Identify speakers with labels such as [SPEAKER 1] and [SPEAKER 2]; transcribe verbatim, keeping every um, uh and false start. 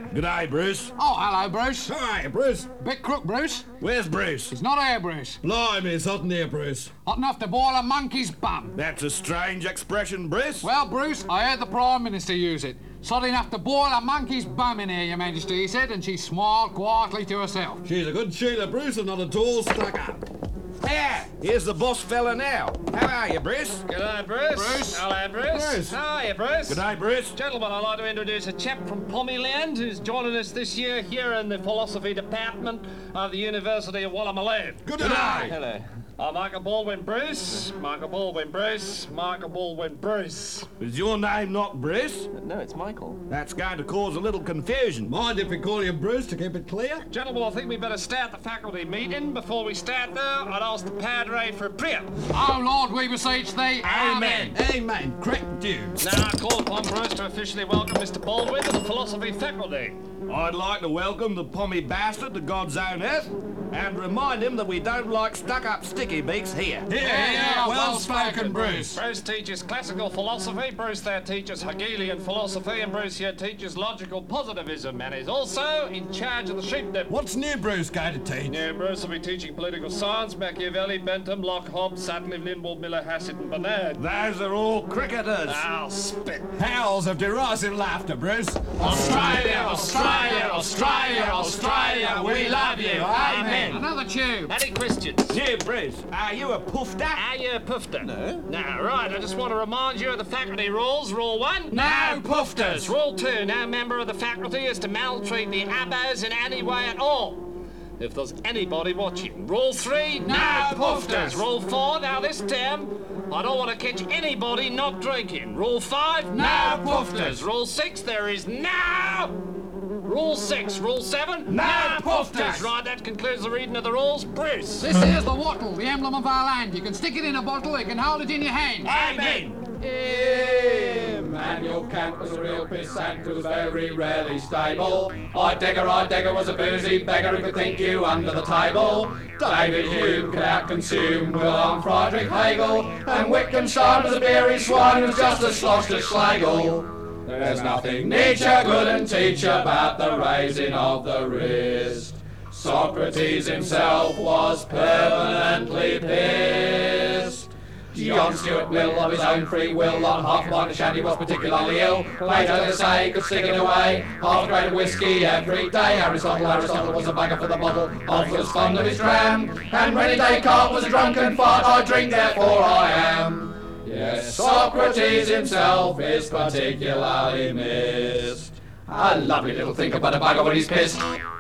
[SPEAKER 1] G'day, Bruce.
[SPEAKER 2] Oh, hello, Bruce.
[SPEAKER 1] Hi, Bruce.
[SPEAKER 2] Bit crook, Bruce.
[SPEAKER 1] Where's Bruce?
[SPEAKER 2] He's not here, Bruce.
[SPEAKER 1] Blimey, it's hot in here, Bruce.
[SPEAKER 2] Hot enough to boil a monkey's bum.
[SPEAKER 1] That's a strange expression, Bruce.
[SPEAKER 2] Well, Bruce, I heard the Prime Minister use it. It's hot enough to boil a monkey's bum in here, Your Majesty, he said, and she smiled quietly to herself.
[SPEAKER 1] She's a good Sheila, Bruce, and not at all stuck up. Yeah, here's the boss fella now. How are you, Bruce?
[SPEAKER 3] G'day, Bruce.
[SPEAKER 2] Bruce.
[SPEAKER 3] Hello, Bruce.
[SPEAKER 1] Bruce.
[SPEAKER 3] How are you, Bruce?
[SPEAKER 1] G'day, Bruce.
[SPEAKER 3] Gentlemen, I'd like to introduce a chap from Pommyland who's joining us this year here in the philosophy department of the University of Woolloomooloo.
[SPEAKER 1] Good day.
[SPEAKER 3] Hello. I'm Michael Baldwin Bruce. Michael Baldwin Bruce. Michael Baldwin Bruce.
[SPEAKER 1] Is your name not Bruce?
[SPEAKER 3] No, it's Michael.
[SPEAKER 1] That's going to cause a little confusion.
[SPEAKER 4] Mind if we call you Bruce to keep it clear?
[SPEAKER 3] Gentlemen, I think we better start the faculty meeting. Before we start, though, I'd ask the Padre for a prayer.
[SPEAKER 2] Oh, Lord, we beseech thee. Amen.
[SPEAKER 4] Amen. Correct dude.
[SPEAKER 3] Now I call upon Bruce to officially welcome Mister Baldwin to the philosophy faculty.
[SPEAKER 1] I'd like to welcome the pommy bastard to God's own earth and remind him that we don't like stuck-up sticky beaks here.
[SPEAKER 2] Yeah, yeah, well spoken, Bruce.
[SPEAKER 3] Bruce teaches classical philosophy, Bruce there teaches Hegelian philosophy, and Bruce here teaches logical positivism, and is also in charge of the sheep dip.
[SPEAKER 4] What's new Bruce going to teach?
[SPEAKER 3] Yeah, Bruce will be teaching political science, Machiavelli, Bentham, Locke, Hobbes, Sutcliffe, Lindwall, Miller, Hassett, and Bernard.
[SPEAKER 1] Those are all cricketers.
[SPEAKER 3] I'll spit.
[SPEAKER 4] Howls of derisive laughter, Bruce.
[SPEAKER 3] Australia, Australia, Australia, Australia, we love you. Amen.
[SPEAKER 2] Another tube.
[SPEAKER 3] Any questions?
[SPEAKER 1] Yeah, Bruce, are you a poofter?
[SPEAKER 3] Are you a poofter? No. No, right. I just want to remind you of the faculty rules. Rule one,
[SPEAKER 2] No poofters.
[SPEAKER 3] Rule two, no member of the faculty is to maltreat the abbas in any way at all, if there's anybody watching. Rule three, no,
[SPEAKER 2] poofters.
[SPEAKER 3] Rule four, now this term, I don't want to catch anybody not drinking. Rule five,
[SPEAKER 2] No poofters.
[SPEAKER 3] Rule six, there is no... Rule six. Rule seven,
[SPEAKER 2] No poofters.
[SPEAKER 3] Right, that concludes the reading of the rules. Bruce.
[SPEAKER 2] This here's the wattle, the emblem of our land. You can stick it in a bottle, you can hold it in your hand.
[SPEAKER 3] Amen.
[SPEAKER 5] Manuel Kant was a real pissant who was very rarely stable. Heidegger, Heidegger was a boozy beggar who could think you under the table. David Hume could outconsume Wilhelm Friedrich Hegel. And Wittgenstein was a beery swine who was just as sloshed as Schlegel. There's nothing Nietzsche couldn't teach about the raising of the wrist. Socrates himself was permanently pissed. John Stuart Mill, of his own free will, on half a pint of shandy was particularly ill. Plato, they say, could stick it away, half a grade of whiskey every day. Aristotle, Aristotle was a bagger for the bottle, Hobbes was fond of his dram. And René Descartes was a drunken fart, I drink, therefore I am. Yes, Socrates himself is particularly missed. A lovely little think about a bugger when he's pissed.